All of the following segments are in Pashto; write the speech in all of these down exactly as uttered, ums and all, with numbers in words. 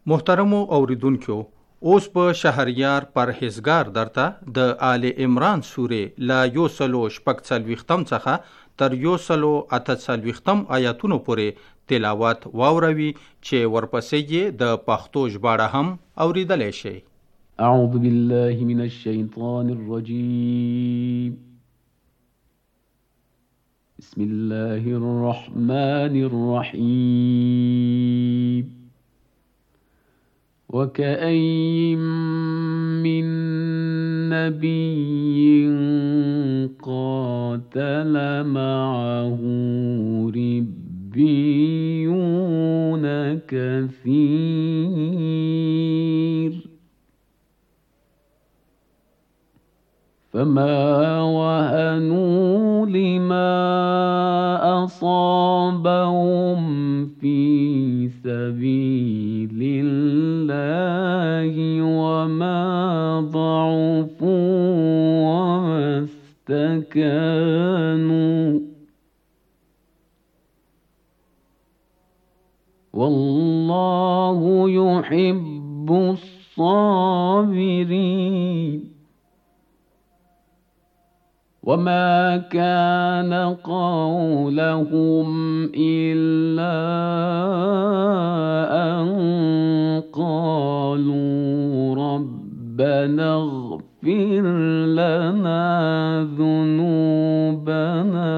محترمو اوریدونکو، اوس په شهریار پرهیزګار درته د آل عمران سورې لا یو سلو شپږ څلوېښتم څخه تر یو سلو اته څلوېښتم آیاتونو پورې تلاوت واوروي چې ورپسې یې د پښتو ژباړه هم اوریدلی شئ. اعوذ بالله من الشیطان الرجیم. بسم الله الرحمن الرحیم. وكأين من نبي قاتل معه ربيون كثير فما وهنوا لما أصابهم في سبيل الله وما ضعفوا وما استكانوا والله يحب الصابرين. وما كان قولهم إلا أن قالوا ربنا اغفر لنا ذنوبنا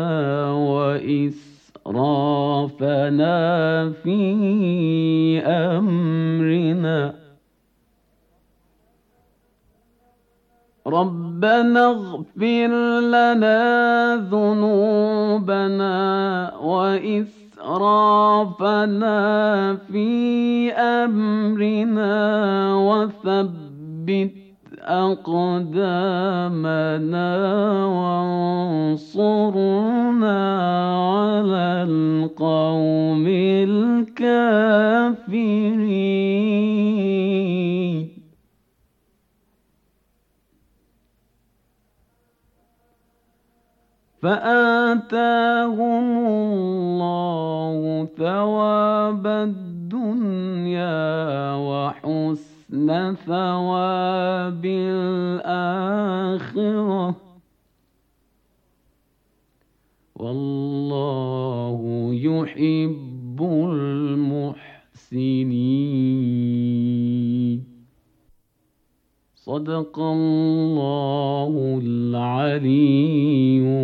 وإسرافنا في أمرنا ربنا اغفر لنا ذنوبنا وإسرافنا في أمرنا وثبت أقدامنا وانصرنا على القوم الكافرين. فآتاهم الله ثواب الدنيا وحسن ثواب الآخرة والله يحب المحسنين. صدق الله العلي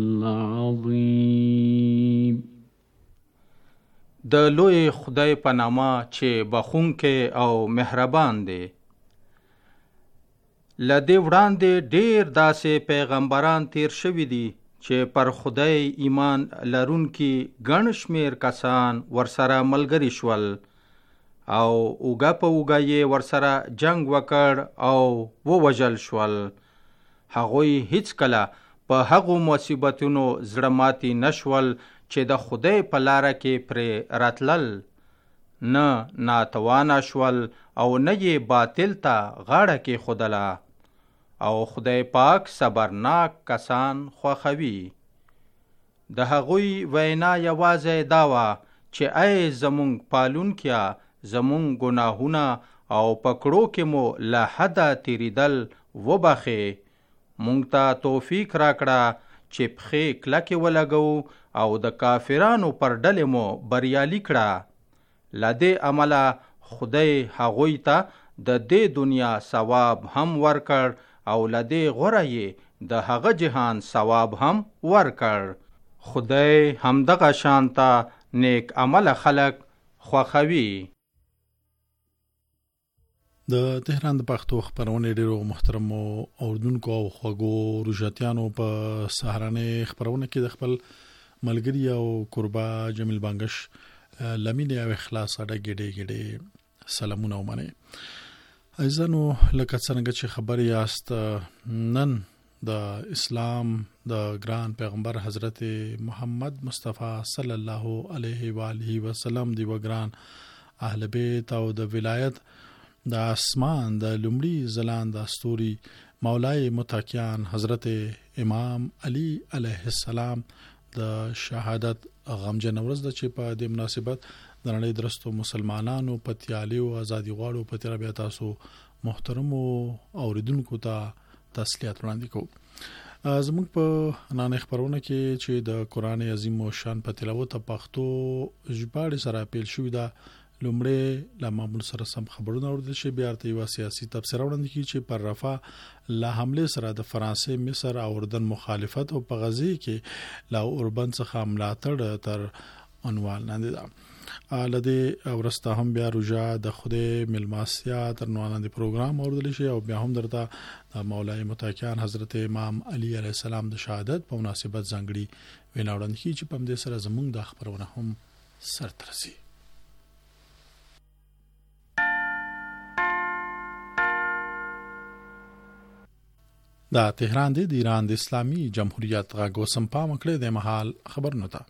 العظيم. د لوی خدای په نامه چې بخښونکی او مهربان دی. له دې وړاندې ډېر داسې پیغمبران تیر شوي دي چې پر خدای ایمان لرونکي ګڼ شمېر کسان ورسره ملګري شول او اوګه په اوګه یې ورسره جنگ وکړ او ووژل شول. هغوی هیڅ کله په هغو مصیبتونو زړه ماتي نشول چې د خدای په لاره کې پرې راتلل، نه ناتوانه شول او نه یې باطل ته غاړه کېښودله. او خدای پاک صبرناک کسان خوښوي. د هغوی وینا یوازې دا وه چې ای زمونږ پالونکیا، زمونږ ګناهونه او پکړو کې مو له حده تیریدل وبخې. مونږ ته توفیق راکړه چې پښې کلکې ولګو او د کافرانو پر ډلې مو بریالي کړه. له دې عمله خدای هغوی ته د دې دنیا ثواب هم ورکړ او له دې غوره یې د هغه جهان ثواب هم ورکړ. خدای همدغه شانته نیک عمله خلق خوښوي. د تهران د پښتو خبرونه ډیرو محترمو اوردونکو او خوږو روجاتیانو په سهارنه خبرونه کې د خپل ملګری او قربا جمیل بانګش لمینه او اخلاص اډه ګډه ګډه سلامونه ومنه. ایزانو لکه څنګه چې خبر یاست، نن د اسلام د ګران پیغمبر حضرت محمد مصطفی صلی الله علیه و آله وسلم دی وګران اهل بیت او د ولایت د اسمان د لومړي زلان د استوري مولای متقیان حضرت امام علی علیه السلام د شهادت غمجن ورځ د چې په د مناسبت د نړۍ درستو مسلمانانو پتیالیو ازادي غواړو په تیر بیا تاسو محترم اوریدونکو ته تسلیت وړاندې کوو. زموږ په نن خبرونه کې چې د قران عظیم او شان په تلاوت پښتو ژباړې سره پیل شوې ده، لومړی لا معمول سره سم خبرونه اوریدل شي، بیا ته یو سیاسي تبصره وړاندې کی چې پر رفاه لا حمله سره د فرانسې، مصر او اردن مخالفت او په غزي کې لا اوربن څخه ملاتړ تر عنوان لاندې ده. لدې ورسته هم بیا روجا د خوده ملماسیا تر عنوان لاندې پروګرام اوریدل شي او بیا هم درته د مولای متکیان حضرت امام علی علیه السلام د شهادت په مناسبت ځانګړي وینا وړاندې کی چې په دې سره زموږ د خبرونه هم سر ترسي. دا تهران دی د ایران د اسلامي جمهوریت غاګو سمپا مکړه د محل خبرونه ده.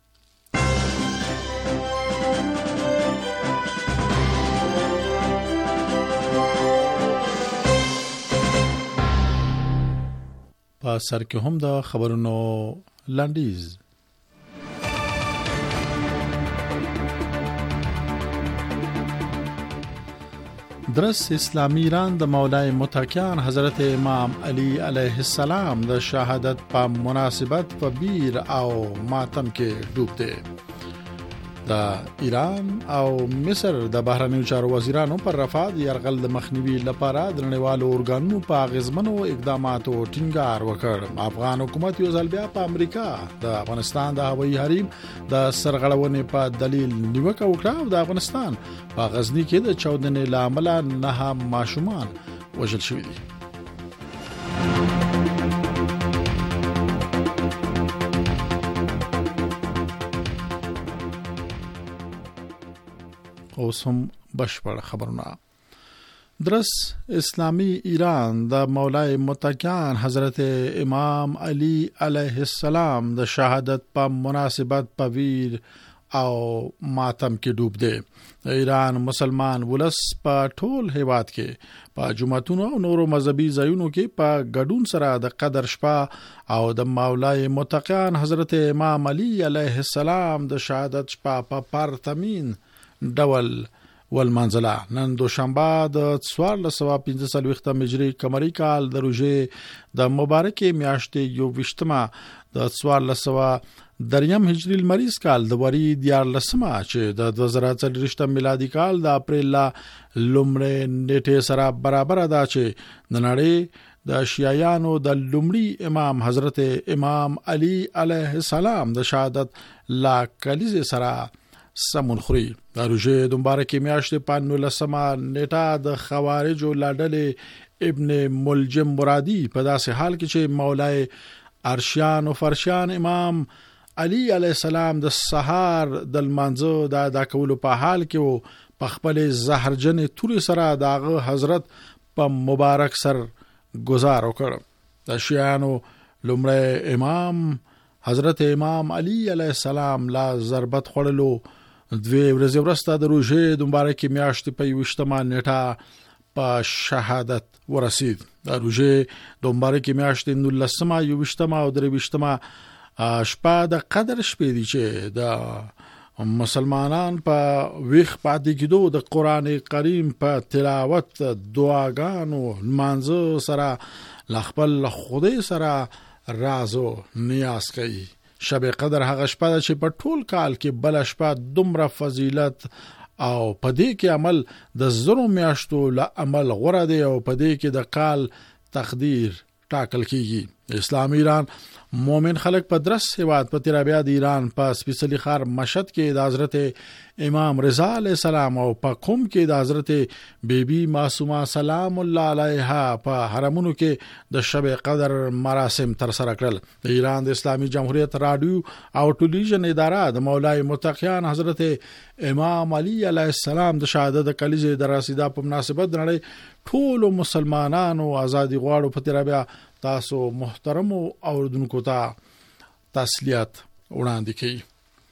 په سر کې هم د خبرونو لنډیز. درس اسلامی ایران د مولای متکیان حضرت امام علی علیه السلام د شهادت په مناسبت په بیر او ماتم کې ډوب دی. د ایران او مصر د بهرنیو چارو وزیرانو پر رفاه د یرغل د مخنیوي لپاره د نړیوالو اورګانونو په اغیزمنو اقداماتو ټینګار وکړ. افغان حکومت یو ځل بیا په امریکا د افغانستان د هوایي حریم د سرغړونې په دلیل نیوکه وکړه او د افغانستان په غزنی کې د چاودنې لامل نه ماشومان وژل شوي دي. اوس هم بشپړ خبرونه. درس اسلامی ایران د مولای متکیان حضرت امام علی علیه السلام د شهادت په مناسبت په ویر او ماتم کې ډوب دی. د ایران مسلمان ولس په ټول هیواد کې په جمعتونو او نورو مذهبي ځایونو کې په ګډون سره د قدر شپه او د مولای متکیان حضرت امام علی علیه السلام د شهادت شپه په پرتمین ډول ولمنځله. نن دوشنبه د څوارلس سوه پنځه څلوېښتم هجري قمري کال د روژې د مبارکې میاشتې یو ویشتمه د څوارلس سوه دریم هجري لمریز کال د وري دیارلسمه چې د دوه زره څلوېښتم میلادي کال د اپریل لومړۍ نیټې سره برابر ده چې د نړۍ د شیعیانو د لومړي امام حضرت امام علی علیه السلام د شهادت لا کلیزه سره سمون خوري. د روژې د مبارکې میاشتې په نولسمه نیټه د خوارجو لاډلې ابن ملجم مرادي په داسې حال کې چې مولای ارشیان او فرشیان امام علی علیه السلام د سحر د لمانځه د ادا کولو په حال کې په خپل زهرجن توري سره دغه حضرت په مبارک سر گزار وکړ. د شیعانو لومړی امام حضرت امام علی علیه السلام لا ضربت خړلو دوی ورځې ورسته د روژې د مبارکې میاشتې په یوشتمه نیټه په شهادت ورسید. د روژې د مبارکې میاشتې نولسمه یوشتمه او درویشتمه شپه د قدر شپې دي چې د مسلمانان په ویښ پاتې کېدو د قرآن کریم په تلاوت، دعاګانو، لمانځه سره له خپل خدای سره راز او نیاز کوي. شب قدر هغه شپه ده چې په ټول کال کې بل شپه دومره فضیلت او پدې کې عمل د زرو میاشتو له عمل غوړه دی او پدې کې د کال تقدیر ټاکل کیږي. اسلام ایران مومن خلق په درس هیواد په تیرابیا د ایران په سپیڅلي ښار مشهد کې د حضرت امام رضا علیه السلام او په قم کې د حضرت بیبي معصومه سلام الله علیها په حرمونو کې د شب قدر مراسم تر سره کړل. د ایران د اسلامي جمهوریت رادیو او ټلویزیون اداره د مولای متقیان حضرت امام علی علیه السلام د شهادت کلیزه د رسیدا په مناسبت د نړۍ ټول مسلمانانو ازادي غواړو په تیرابیا تاسو محترم اوردونکو ته تسلیت وړاندې کړي.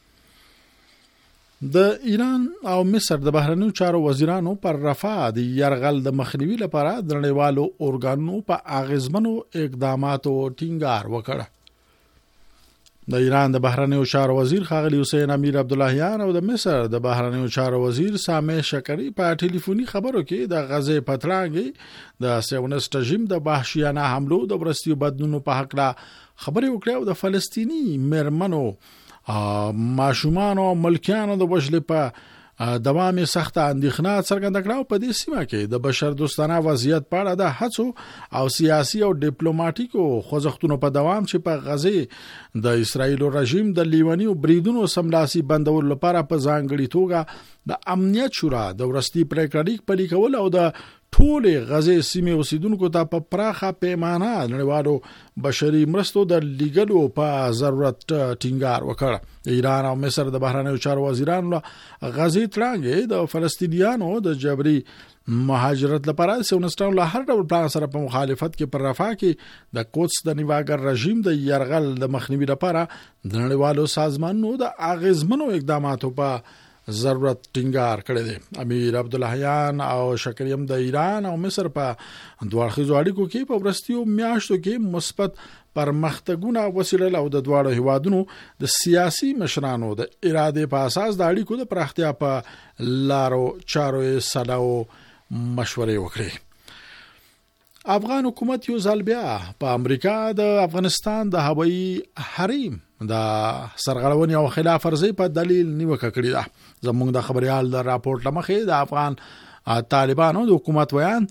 د ایران او مصر د بهرنیو چارو وزیرانو پر رفاه د یرغل د مخنیوي لپاره د نړیوالو اورګانونو په اغیزمنو اقداماتو ټینګار وکړ. د ایران د بهرنیو چارو وزیر ښاغلی حسین امیر عبداللهیان او د مصر د بهرنیو چارو وزیر سامح شکری په ټلیفوني خبرو کې د غزې پترانګي د سیونست رژیم د وحشیانه حملو د ورستیو بدلونونو په حق لا خبرې وکړې او د فلسطینی مرمنو ماشومان او ملکیانو د وژل په دوام سخت اندېښنه څرګنده کړه په دې سیمه کې د بشر دوستانه وضعیت په اړه د هڅو او سیاسي او ډیپلوماټیکو خوځښتونو په دوام چې په غزې د اسرایل رژیم د لیونیو بریدونو سملاسي بندولو لپاره په ځانګړي توګه د امنیت شورا د ورستي پریکړه لیک پلي کول او د ټولې غزې سیمې اوسیدونکو ته په پراخه پیمانه نړیوالو بشري مرستو د لیګلو په ضرورت ټینګار وکړ. ایران او مصر د بهرنیو چارو وزیرانو غزې تړانګې د فلسطینیانو د جبري مهاجرت لپاره سیونستانو له هر ډول پلان سره په مخالفت کې پر رفاه کې د قدس د نیواګر رژیم د يرغل د مخنیوي لپاره د نړیوالو سازمانونو د اغیزمنو اقداماتو په ضرورت ټینګار کړی دی. امیر عبداللهیان او شکریم د ایران او مصر په دوه اړخیزو اړیکو کې په ورستیو میاشتو کې مثبت پرمختګونه وسیله او د دواړو هیوادونو د سیاسي مشرانو د اراده په اساس د اړیکو د پراختیا په لارو چارو سلاو مشورې وکړي. افغان حکومت یو ځل بیا په امریکا د افغانستان د هوایي حریم د سرغړونې او خلاف ورزي په دلیل نیوکه کړې ده. زموږ د خبريال د راپورټ لمخې د افغان طالبانو د حکومت ویان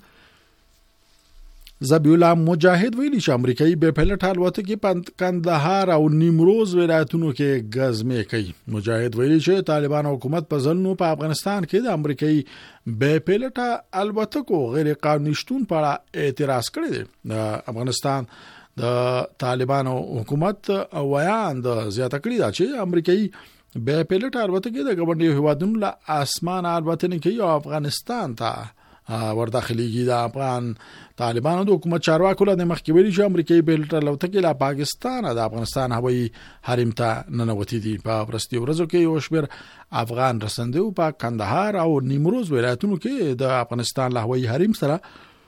ذبیح الله مجاهد ویلي چې امریکایي بې پایلټ الوتکې په کندهار او نیمروز ولایتونو کې غزمې کوي. مجاهد ویلي چې طالبان حکومت په ځلونو په افغانستان کې د امریکایي بې پایلټ الوتکو غیر قانوني شتون په اړه اعتراض کړی دی. د افغانستان د طالبانو حکومت ویان د زیاته کړی دا چې امریکایي بې پایلټ الوتکې د ګوندي هیوادونو له اسمان الوتنې کوي او افغانستان ته ورداخليږي. د افغان طالبانو د حکومت چارواکو له مخکې ویلي چې امریکایي بې پایلټ الوتکې له پاکستان د افغانستان هوایي حریم ته ننوتې دي. په ورستي ورځو کې یو شمېر افغان رسندو په کندهار او نیمروز ولایتونو کې د افغانستان له هوایي حریم سره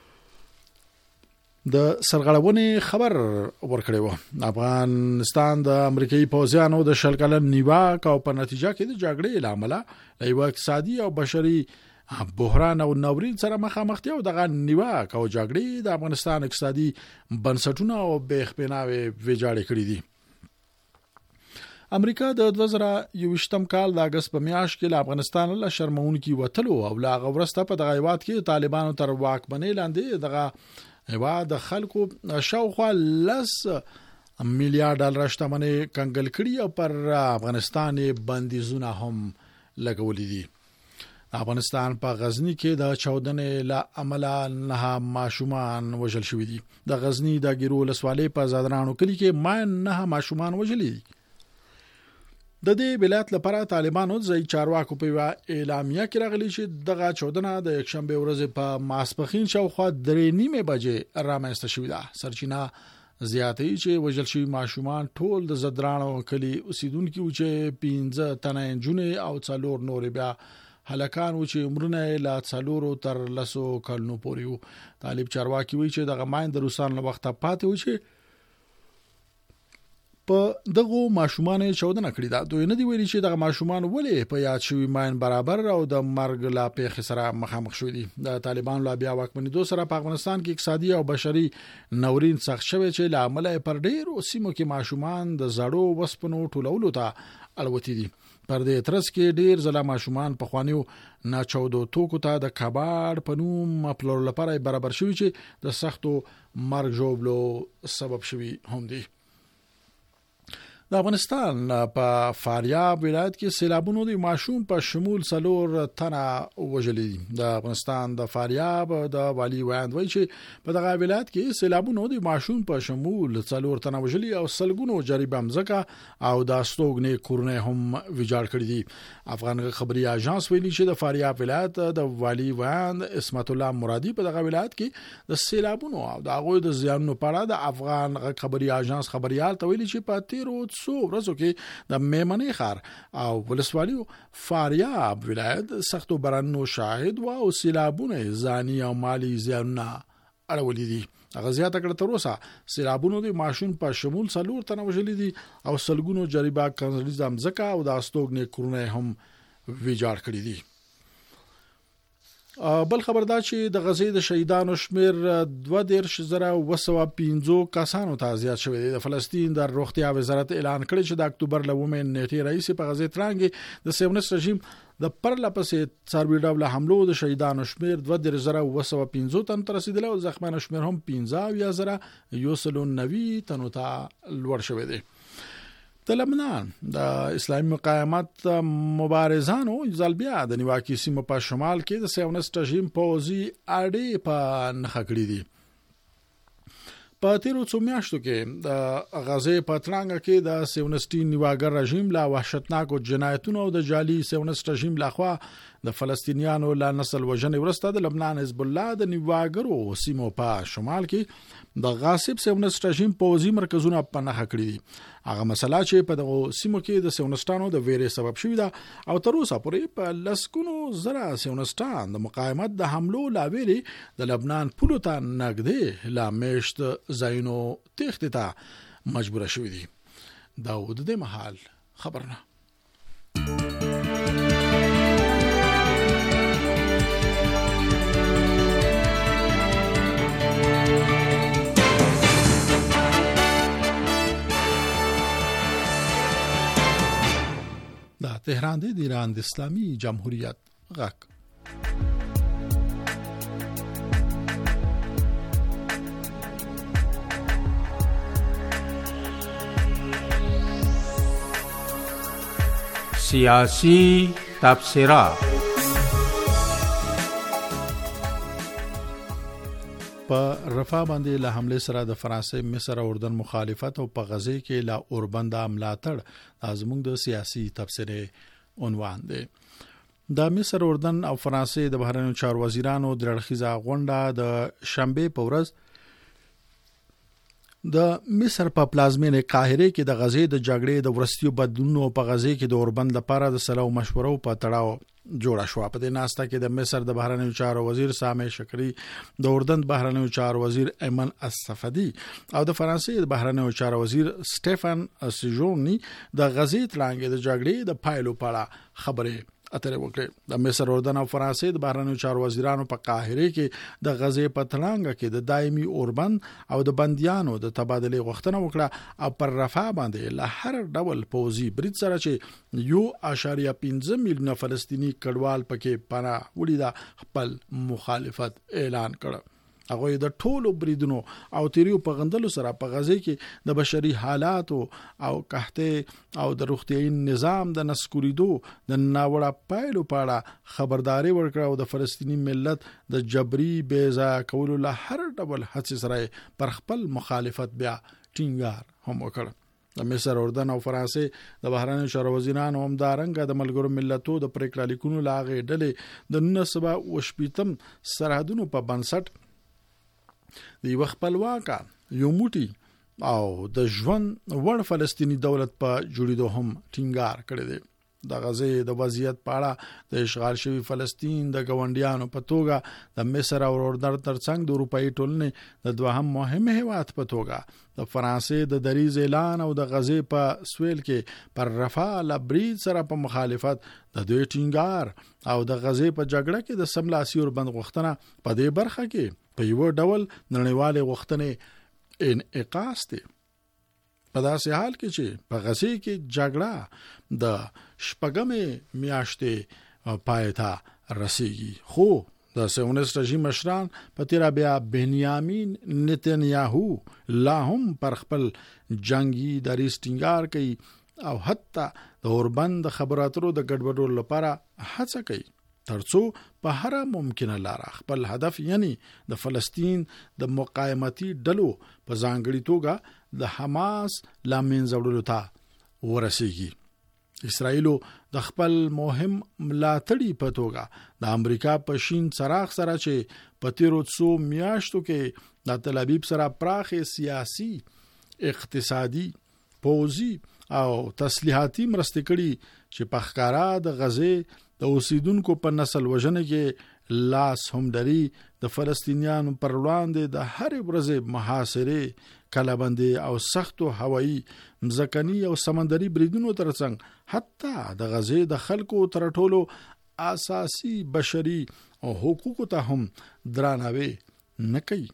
د سرغړونې خبر ورکړی و. افغانستان د امریکایي پوځیانو د شل کلن نیواک او په نتیجه کې د جګړې لامل له یو اقتصادي او بشري بحران او ناورین سره مخامخ دي او دغه نیواک او جګړې د افغانستان اقتصادي بنسټونه او بېخبناوي ویجاړې کړې دي. امریکا د دوه زره یوویشتم کال د اگست په میاشت کې له افغانستان له شرمونکي وټلو او لا غورسته په دغه هیواد کې طالبانو تر واکمنۍ لاندې دغه هیواد د خلکو شاوخوا لس میلیارډ ډالر شتمنۍ کنګل کړي او پر افغانستان بندیزونه هم لګولې دي. افغانستان په غزنی کې د چودنې له عمله نه ماشومان وژل شوي دي. د غزنی د ګیرو لسوالۍ په زادرانو کلی کې ما نه ماشومان وژل دي. د دې ولایت لپاره طالبانو ځای چارواکو په اعلامیه کې راغلي چې دغه چودنه د یکشنبه ورځ په ماسپخین شاوخوا درې نیمه بجې رامنځته شوې ده. سرچینه زیاتې چې وژل شوي ماشومان ټول د زادرانو کلی اوسیدونکو چې پنځه تنه جنې او څلور نور بیا هلکان و چې عمرونه لا څلورو تر لسو کلونو پورې وو. طالب چارواکي وایي چې دغه ماین د روسان له وخته پاتې و چې په دغه ماشومان چودنه کړې ده. دوی نه دی ویلي چې دغه ماشومان ولې په یاد شوی ماین برابر او د مرګ لا پیښې سره مخامخ شوي دي. د طالبان لا بیا واکمنېدو سره په افغانستان کې اقتصادي او بشري ناورین سخت شوی چې له عمله پر ډېرو سیمو کې ماشومان د زړو وسپنو ټولولو ته الوتې دي. پر دې ترڅ کې ډیر زلا ماشومان په خوانیو ناچودو توکو ته د کباړ په نوم خپل لپاره برابر شوی چې د سختو مرګ جوړولو سبب شوی هم دي. د افغانستان په فاریاب ولایت کې سیلابونو د ماشوم په شمول څلور تنه وژلي دي. د افغانستان د فاریاب د والی ویاند وایي چې په دغه ولایت کې سیلابونو د ماشوم په شمول څلور تنه وژلي او سلګونو جریبه مزکه او د استوګنې کورونه هم ویجاړ کړي دي. افغان خبري اژانس ویلي چې د فاریاب ولایت د والی ویاند اسمت الله مرادي په دغه ولایت کې د سیلابونو او د هغوی د زیانونو په اړه د افغان خبري اژانس خبريال ته ویلي چې په تیرو سو ورځو کې د میمنې ښار او ولسوالیو فاریاب ولایت سختو بارانونو شاهد و او سیلابونه ځاني او مالی زیانونه اړولې دي. هغه زیاته کړه تر اوسه سیلابونو د ماشوم په شمول څلور تنه وژلي دي او سلګونو جریبه کنځلي ځمکه او د استوګنې کورونه هم ویجاړ کړی دي. بل خبر دا چې د غزې د شهیدانو شمیر دوه دېرش زره اوه سوه پنځه کسانو ته زیات شوی دی. د فلسطین د روغتیا وزارت اعلان کړی چې د اکتوبر له اوومې نیټې راهیسې په غزې ترانګې د صهیونیست رژیم د پرله پسې څاروي ډوله حملو د شهیدانو شمیر دوه دېرش زره اوه سوه پنځه تنو ته رسیدلی او زخمیانو شمیر هم پنځه اویا زره یو سل و نوي تنو ته لوړ شوی دی. د لبنان د اسلامي مقاومت مبارزانو ځل بیا د نیواکي سیمو په شمال کې د صهیونیست رژیم پوځي اډې په نښه کړې دي. په تیرو څو میاشتو کې د غزې په ترانګه کې د صهیونیستي نیواګر رژیم لا وحشتناکو جنایتونو او د جعلي صهیونیست رژیم لخوا د فلسطینیانو لا نسل وژنې وروسته د لبنان حزب الله د نیواګرو سیمو په شمال کې د غاصب صهیونیست رژیم پوځي مرکزونه په نښه کړي دي. هغه مسله چې په دغه سیمو کې د صهیونستانو د ویرې سبب شوی ده او تر اوسه پورې په لسګونو زره صهیونستان د مقاومت د حملو لاویلې د لبنان پولو ته نږدې لا میشت ځایونو تېښتې ته مجبوره شوي دي. دا و د دې مهال خبرونه. دا تهران دی د ایران د اسلامي جمهوریت غږ. سیاسی تبصره. په رفاه باندې له حمله سره د فرانسې، مصر او اردن مخالفت او په غزې کې لا اوربند ملاتړ زموږ د سیاسي تبصره عنوان دی. د مصر، اردن او فرانسې د بهرنیو چارو وزیرانو د اړخیزه غونډه د شنبه په ورځ د مصر په پلازمینه قاهره کې د غزې د جګړې د ورستیو بدلونونو په غزې کې د اوربند لپاره د سلو مشورو په تړاو جوړه شو. په دې ناسته کې د مصر د بهرنیو چارو وزیر سامح شکری، د اردن بهرنیو چارو وزیر ایمن الصفدی او د فرانسې د بهرنیو چارو وزیر سټيفن سيجوني د غزې تلانګې د جګړې د پایلو په اړه خبرې اترې وکړې. د مصر، اردن او فرانسې د بهرنیو چارو وزیرانو په قاهره کې د غزې په تلانګه کې د دایمي اوربند او د بنديانو د تبادله غوښتنه وکړه او پر رفاه باندې له هر ډول پوځي برید سره چې یو اشاریه پنځه میلیونه فلسطینی کډوال پکې پناه وړي دا خپل مخالفت اعلان کړ. هغه د ټولو بریدونو او تیریو په غندلو سره په غزې کې د بشري حالات او قحطۍ او د روغتيایي نظام د نسکوریدو د ناوړه پایلو په اړه خبرداري ورکړه او د فلسطینی ملت د جبري بیزا کولو له هر ډول هڅې سره پر خپل مخالفت بیا ټینګار هم وکړ. د مصر، اردن او فرانسې د بهرنیو چارو وزیرانو هم دا رنګه د ملګرو ملتونو د پریکړه لیکونو لاغې ډلې د نولس سوه شپږم سرحدونو په بنسټ د یو خپلواکه یو موټی او د ژوند وړ فلسطینی دولت په جوړېدو هم ټینګار کړی دی. د غزې د وضعیت په اړه د اشغال شوی فلسطین د ګاونډیانو په توګه د مصر او اردن ترڅنګ د اروپאי ټولنې د دوهم مهم هیواد په توګه د فرانسې د دریز اعلان او د غزې په سویل کې پر رفاه لبرید سره په مخالفت د دوی ټینګار او د غزې په جګړه کې د سملاسي اوربند غوښتنه په دې برخه کې په یو ډول نړیوالې غوښتنې انعکاس دی. په داسې حال کې چې په غزې کې جګړه د شپږمې میاشتې پای ته رسیږي، خو د صهیونیست رژیم مشران په تیر بیا بنیامین نتنیاهو لا هم پر خپل جنگي دریځ ټینګار کوي او حتی د اوربند خبرو اترو د ګډوډولو لپاره هڅه کوي ترڅو په هر ممکنه لار خپل هدف یعنی د فلسطین د مقاومتي ډلو په ځانګړي توګه د حماس لا منځوړلو ته ورسیږي. اسرائیلو د خپل مهم ملاتړي په توګه د امریکا په شین څراغ سره چې په تیرو څو میاشتو کې د تل ابیب سره پراخه سیاسي، اقتصادي، پوځي او تسلیحاتي مرستې کړي چې په ښکارا د غزې د اوسیدونکو په نسل وژنه کې لاس هم لري د فلسطینیانو پر وړاندې د هرې ورځې محاصرې، کلهبندۍ او سختو هوایي، مځکني او سمندري بریدونو ترڅنګ حتی د غزې د خلکو تر ټولو اساسي بشري او حقوقو ته هم درناوی نه کوي.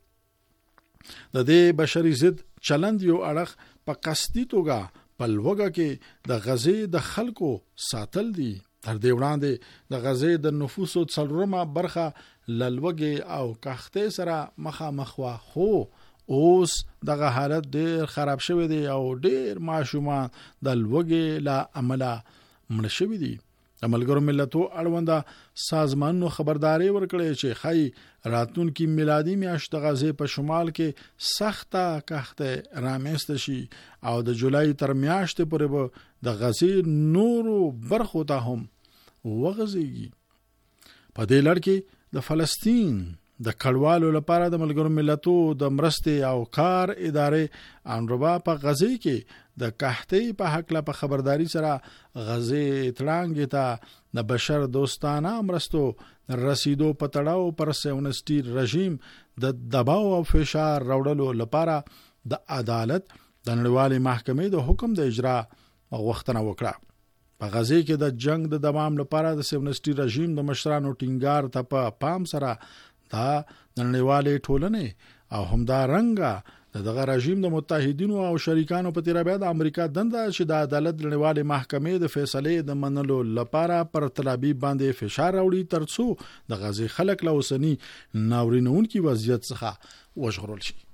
د دې بشري ضد چلند یو اړخ په قصدي توګه په لوږه کې د غزې د خلکو ساتل دي. تر دې وړاندې د غزې د نفوسو څلورمه برخه له لوږې او کښتۍ سره مخامخ وه، خو اوس دغه حالت ډېر خراب شوی دی او ډېر ماشومان د لوږې له امله مړه شوي دي. د ملګرو ملتو اړونده سازمانونو خبرداري ورکړې چې ښایي راتلونکي میلادي میاشت د غزې په شمال کې سخته کښتۍ رامنځته شي او د جولای تر میاشتې پورې به د غزې نورو برخو ته هم وغځېږي. په دې لړ کې د فلسطین د کډوالو لپاره د ملګرو ملتو د مرستې او کار ادارې انروا په غزې کې د کښتۍ په حقله په خبرداري سره غزې تړانګې ته د بشر دوستانه مرستو رسیدو په تړاو پر سیونسټي رژیم د دباو او فشار راوړلو لپاره د عدالت د نړیوالې محکمې د حکم د اجرا غوښتنه وکړه. په غزې کې د جنگ د دوام لپاره د سیونسټي رژیم د مشرانو ټینګار ته په پام سره دا د نړیوالې ټولنې او همدا رنګه دغه رژیم د متحدینو او شریکانو په تیر بیا د امریکا دنده چې د عدالت نړیوالې محکمې د فیصلې د منلو لپاره پر تل ابیب باندې فشار راوړي ترڅو د غزې خلک له اوسني ناورینونکي وضعیت څخه وژغورل شي.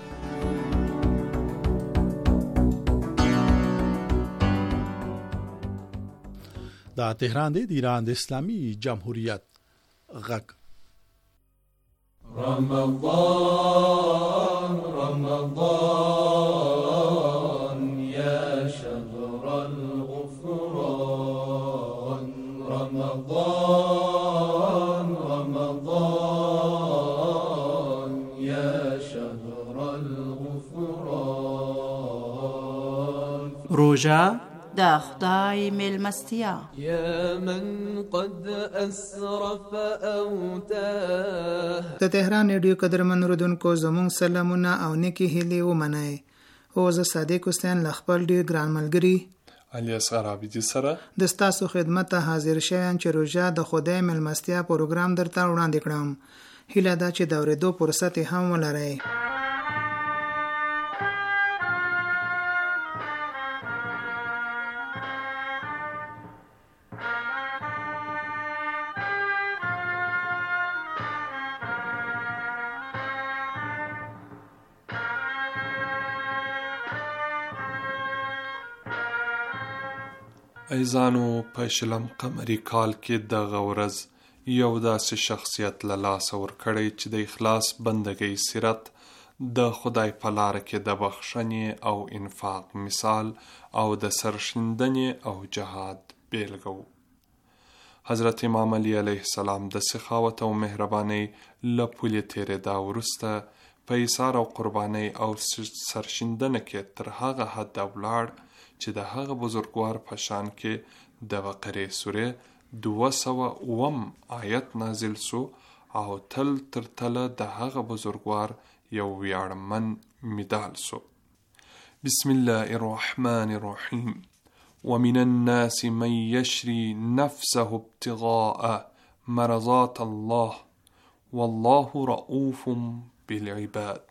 دا تهران دی د ایران د اسلامي جمهوریت غږ. رمضان رمضان يا شهر الغفران رمضان رمضان يا شهر الغفران روژه دا خدای ملمستیا يا من قد اسرف اوتاه. د تهران ریډیو قدرمن اوریدونکو زموږ سلامونه او نیکی هیلې ومنئ. او زه صادق حسین ل خپل ډیر ګران ملګری الیاس عربی سره د ستاسو خدمت ته حاضر شوم چې روژه د خدای ملمستیا پروګرام درته وړاندې کړم. هیله ده چې د اورېدو فرصت هم ولرئ. ایزانو په شلم قمری کال کې د غورز یو داسې شخصیت له لاسه ورکړی چې د اخلاص بندګۍ سیرت د خدای په لار کې د بخښنې او انفاق مثال او د سرښندنې او جهاد بیلګه و. حضرت امام علی علیه السلام د سخاوت او مهربانۍ له پولې تېرېدا وروسته په ایثار او قربانۍ او سرښندنه کې تر هغه حده ولاړ چې د هغه بزرګوار په شان کې د بقرې سورې دوه سوه اووم آیت نازل سو او تل تر تله د هغه بزرګوار یو ویاړمن مډال سو. بسم الله الرحمن الرحیم. ومن الناس من يشري نفسه ابتغاء مرضات الله والله رؤوف بالعباد.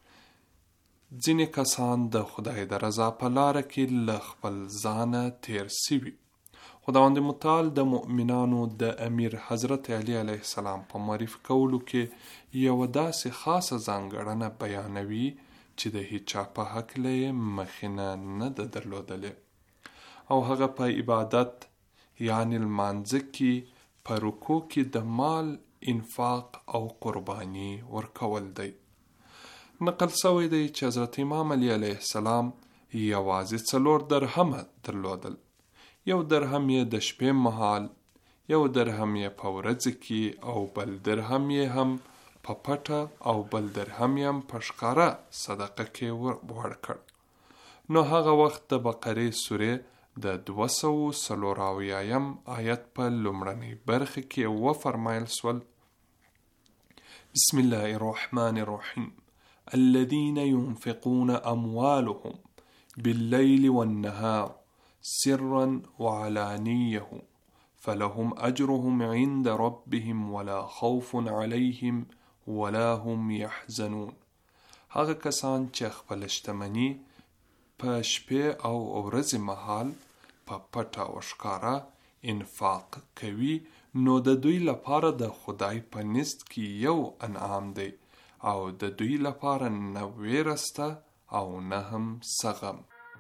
ځینې کسان د خدای د رضا په لاره کې له خپل ځانه تیر سوي. خداوند متعال د مؤمنانو د امیر حضرت علی علیه السلام په معرفي کولو کې یو داسې خاصه ځانګړنه بیانوي چې د هیچا په هکله یې مخینه نه ده درلودلې، او هغه په عبادت یعنی لمانځه کې په رکوع کې د مال انفاق او قربانی ورکول دی. نقل سوی دی چې حضرت امام علی علیه السلام یوازې څلور درهمه درلودل. یو درهم یې د شپې مهال، یو درهم یې په ورځ کې، او بل درهم یې هم په پټه او بل درهم یې هم په ښکاره صدقه کې ورکړ. نو هغه وخت د بقرې سورې د دوه سوه څلور اویایم آیت په لومړنۍ برخه کې وفرمایل سول: بسم الله الرحمن الرحیم الذين ينفقون أموالهم بالليل والنهار سرا وعلانية فلهم أجرهم عند ربهم ولا خوف عليهم ولا هم يحزنون. هغه کسان چې خپل شتمني په شپې او ورځې مهال په پټه او ښکاره انفاق کوي، نو د دوی لپاره د خدای په نزد کې یو انعام دی او د دوی لپاره نه ویره سته او نه هم څه غم.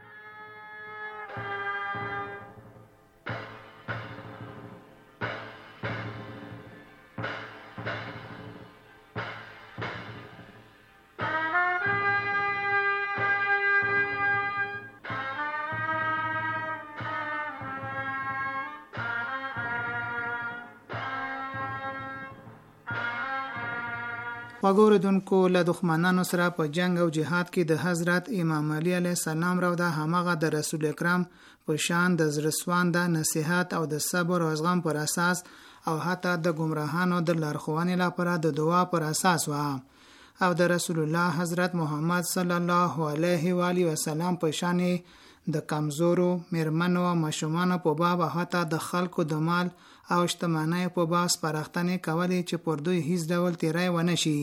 وګوردونکو له دښمنانو سره په جنگ او جهاد کې د حضرت امام علی علیه السلام راو د همغه د رسول اکرام په شان د زړسوان د نصیحت او د صبر او زغم پر اساس او حتی د گمراهانو د لارښوونې لپاره د دعا پر اساس و او د رسول الله حضرت محمد صلی الله علیه و آله وسلم په شان د کمزورو میرمنو او ماشومانو په باب حتی د خلکو د مال او شتمنۍ په باب سپارښتنې کولې چې پر دوی هیڅ ډول تیری ونه شي.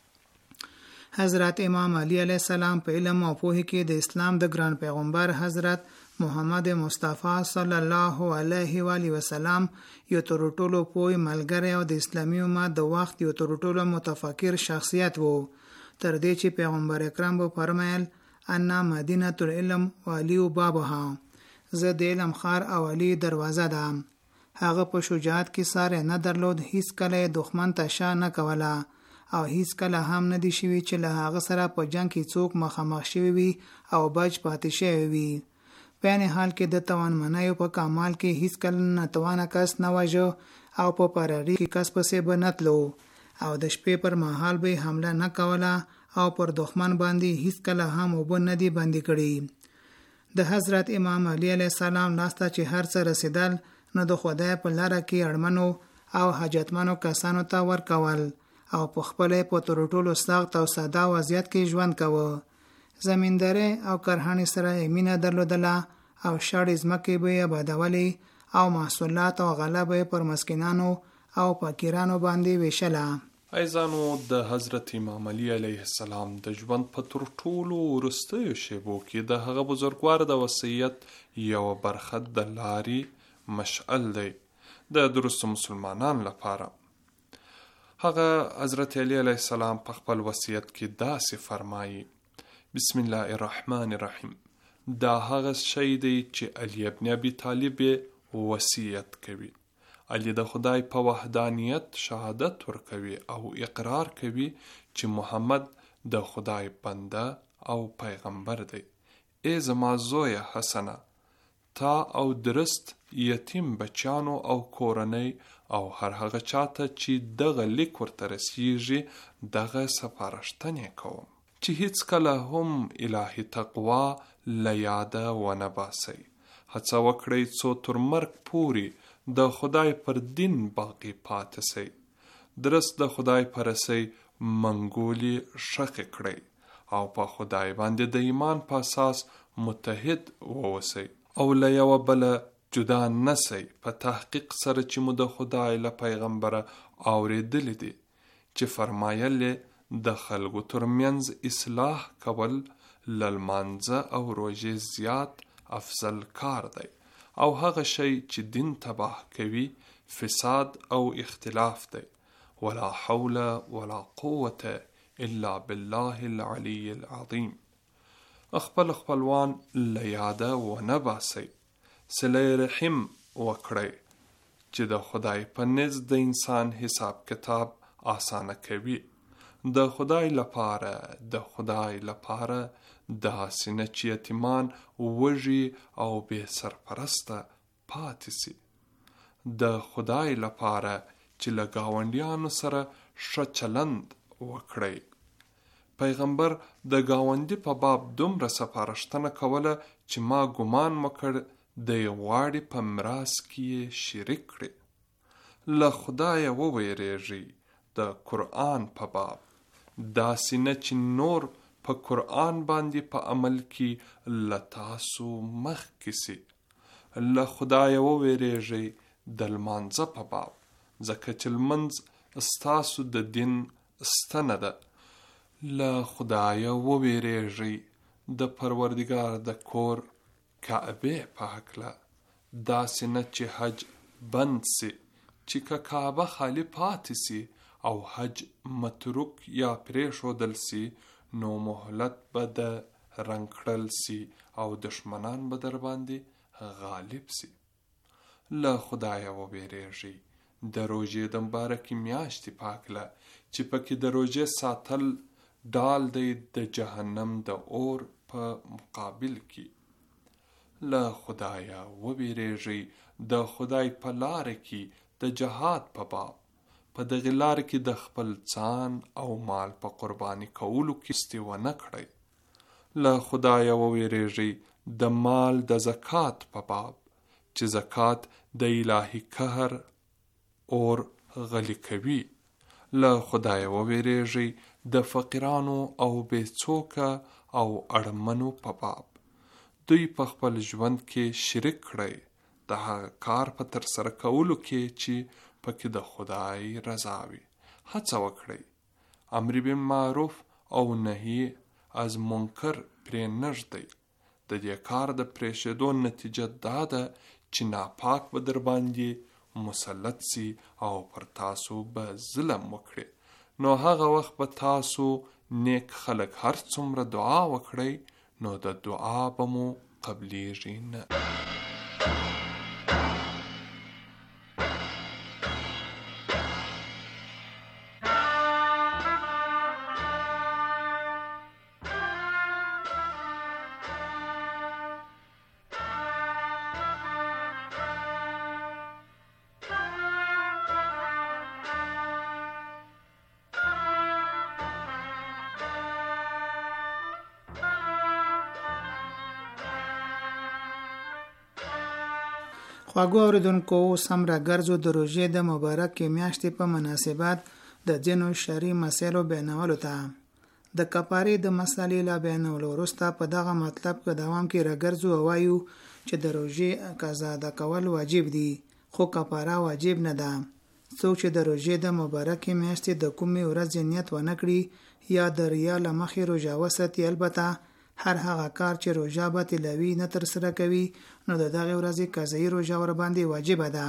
حضرت امام علی علیه السلام په علم او پوهه کې د اسلام د ګران پیغمبر حضرت محمد مصطفی صلی الله علیه و آله وسلم یو تر ټولو پوه ملګری او د اسلامي امت د وخت یو تر ټولو متفکر شخصیت وو، تر دې چې پیغمبر اکرم به فرمایل ان مدینه العلم وعلی بابها، زه د علم خار او علی دروازه ده. هغه په شجاعت کې ساره نه درلود، هیڅ کله دښمن ته شا نه کوله او هیڅ کله هم نه دی شوی چې له هغه سره په جنگ کې څوک مخامخ شوی وي او بچ پاتې شوی وي. په یعنی حال کې د توانمنیو په کمال کې هیڅ کله ناتوانه کس نه وژو او په پراری کې کس پسې به نتلو او د شپې پر مهال به حمله نه کوله او پر دښمن باندې هیڅ کله هم وب نه دی باندې کړي. د حضرت امام علی علیه السلام لاسته چې هر څه رسیدل نو د خدای په لاره کې اړمنو او حاجتمنو کسانو ته ورکول او په خپل په تر ټولو سخت او ساده وضعیت کې ژوند کاوه. زمینداره او کرهانی سره مینه درلودله او شړې ځمکې به آبادولې او محصولات او غله پر مسکینانو او فقیرانو باندې ویشله. عزیزانو، د حضرت امام علی علیه السلام د ژوند په تر ټولو وروستیو شیبو کې د هغه بزرګوار د وصیت یو برخه د لاري مشعل دی د درست مسلمانان لپاره. هغه حضرت علی علیه السلام په خپل وصیت کې داسې فرمایي: بسم الله الرحمن الرحیم. دا هغه شی دی چې علی ابن ابي طالب وصیت کوي. علی د خدای په وحدانیت شهادت ورکوي او اقرار کوي چې محمد د خدای بنده او پیغمبر دی. ای زما زویه حسنه، تا او درست یتیم بچانو او کورنۍ او هر هغه چاته چې دغه لیک ورته رسیږي دغه سپارښتنې کوم چې هیڅ کله هم الهي تقوا له یاده ونه باسئ. هڅه وکړئ څو تر مرګ پورې د خدای پر دین باقی پاتې سئ. درست د خدای پر رسئ منګولي ښخې کړئ او په خدای باندې د ایمان په اساس متحد ووسئ او له یوه بله جدا نسی. په تحقیق سره چې مو د خدای له پیغمبره اورېدلی دي چې فرمایلې د خلکو ترمنځ اصلاح کول له لمانځه او روژې زیات افضل کار دی او هغه شی چې دین تباه کوي فساد او اختلاف دی. ولا حول ولا قوة الا بالله العلی العظیم. خپل خپلوان له یاده ونه باسئ. صله رحم وکړئ چې د خدای په نزد د انسان حساب کتاب آسانه کوي. د خدای لپاره د خدای لپاره داسې نه چې یتیمان وږي او بې سرپرسته پاتې سي. د خدای لپاره چې له ګاونډیانو سره ښه چلند وکړئ. پیغمبر د گاوندی په باب دومره سپارښتنه کوله چې ما ګمان وکړ د غواړي په میراث کې شریک کړي. له خدایه وویریږئ د قرآن په باب، داسې نه چې نور په قرآن باندې په عمل کې له تاسو مخکې سي. له خدایه وویریږئ د لمانځه په باب، ځکه چې لمونځ ستاسو د دین ستنه ده. له خدایه وویریږئ د پروردګار د کور کعبې په هکله، داسې نه چې حج بند سي، چې که کعبه خالی پاتې سي او حج متروک یا پرېښودل سي، نو مهلت به د رنګ کړل سي او دشمنان به در باندې غالب سي. له خدایه وویریږئ د روژې د مبارکې میاشتې په هکله، چې پکې د روژې ساتل ډال دی د جهنم د اور په مقابل کې. له خدایه وویریږئ د خدای په لاره کې د جهاد په باب، په دغه لار کې د خپل ځان او مال په قرباني کولو کې ستې ونه کړئ. له خدایه وویریږئ د مال د زکات په باب، چې زکات د الهي قهر اور غلی کوي. له خدایه وویریږئ د فقیرانو او بېڅوکه او اړمنو په باب. دوی په خپل ژوند کې شریک کړئ د هغه کار په ترسره کولو کې چې پکې د خدای رضا وي. هڅه وکړئ امر بالمعروف او نهی از منکر پرې نږدئ. د دې کار د پرېښودو نتیجه دا ده چې ناپاک به در باندې مسلط سي او پر تاسو به ظلم وکړي. نو هغه وخت به تاسو نیک خلک هر څومره دعا وکړئ، نو د دعا به مو قبلیږي نه. خواږو اوریدونکو، اوس هم راګرځو د روژې د مبارکې میاشتې په مناسبت د ځینو شرعي مسایلو بیانولو ته. د کفارې د مسالې لا بیانولو وروسته په دغه مطلب کې دوام کې راګرځو او وایو چې د روژې قضا ادا کول واجب دي، خو کفاره واجب نه ده. څوک چې د روژې د مبارکې میاشتې د کومې ورځې نیت ونه کړي یا د ریا له مخې روژه وساتي، البته هر هغه کار چې روژه باطلوي نه ترسره کوي، نو د دغه ورځې قضایي روژه ور باندې واجبه ده،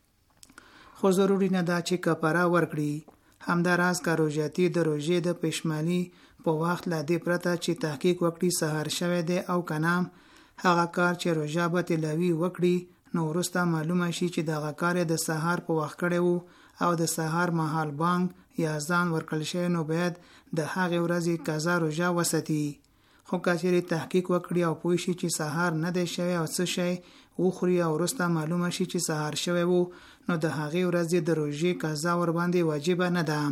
خو ضروري نه ده چې کفاره ورکړي. همداراز که روژاتي د روژې د پېشمالي په وخت لا دې پرته چې تحقیق وکړي سحر شوی دی او که نه، هغه کار چې روژه باطلوي وکړي، نو وروسته معلومه شي چې دغه کار د سحر په وخت کړی وو او د سحر مهال بانګ یا اذان ورکړل شوی، نو باید د هغې ورځې قضا روژه وساتي. خو که چېرې تحقیق وکړي او پوه شي چې سحر نه دی شوی او څه شی وخوري او وروسته معلومه شي چې سحر شوی وو، نو د هغې ورځې د روژې قضا ور باندې واجبه نه ده.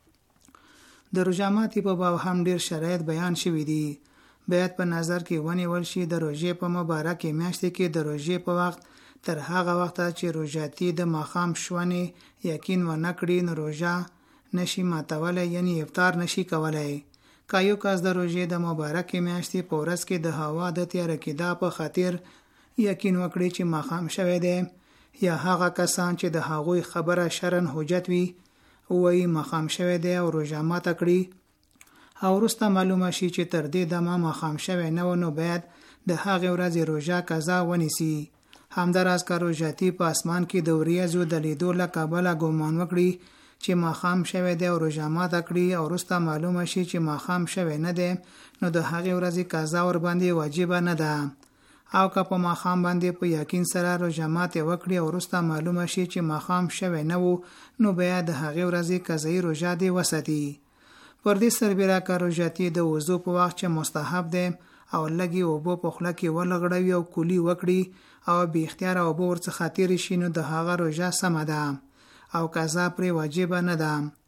د روژه ماتي په باب هم ډېر شرایط بیان شوي دي. باید په نظر کې ونیول شي د روژې په مبارکې میاشتې کې د روژې په وخت تر هغه وخته چې روژاتي د ماښام شونې یقین ونه کړي، نو روژه نشي ماتولی، یعنی افطار نشي کولی. که یو کس د روژې د مبارکې میاشتې په ورځ کې د هوا د تیاره کېدا په خاطر یقین وکړي چې ماښام شوی دی، یا هغه کسان چې د هغوی خبره شرعاً حجت وي وایي ماښام شوی دی او روژه ماته کړي، او وروسته معلومه شي چې تر دې دمه ماښام شوی نه و، نو باید د هغې ورځې روژه قضا ونیسي. همداراز که روژاتي په اسمان کې د وریځو د لیدو له کبله ګمان وکړي چې ماښام شوی دی او روژه ماته کړي، او وروسته معلومه شي چې ماښام شوی نه دی، نو د هغې ورځې قضا ور باندې واجبه نه ده. او که په ماښام باندې په یقین سره روژه ماتې وکړي او وروسته معلومه شي چې ماښام شوی نه و، نو باید د هغې ورځې قضایي روژه دې وساتي. پر دې سربیره که روژاتي د وضو په وخت چې مستحب دی او لږې اوبه په خوله کې ولغړوي او کولي وکړي او بې اختیاره اوبه ورڅخه تېرې شي، نو د هغه روژه سمه ده او قضا پرې واجبه نه ده.